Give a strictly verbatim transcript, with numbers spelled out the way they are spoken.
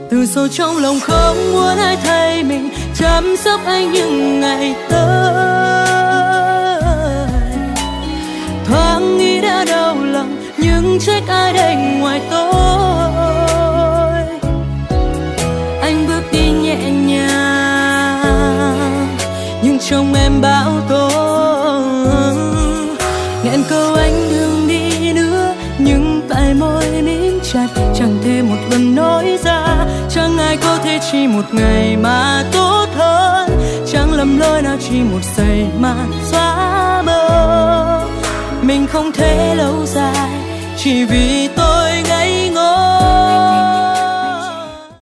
từ sâu trong lòng không muốn ai thấy mình chăm sóc anh những ngày tới. Thoáng nghĩ đã đau lòng nhưng trách ai đây ngoài tôi. Anh bước đi nhẹ nhàng nhưng trong em bão tố, nghẹn câu anh đừng đi nữa nhưng tại môi mím chặt chẳng thể một lần nói ra. Chẳng ai có thể chỉ một ngày mà tốt hơn, chẳng lầm lỗi nào chỉ một giây mà xóa mơ. Mình không thể lâu dài chỉ vì tôi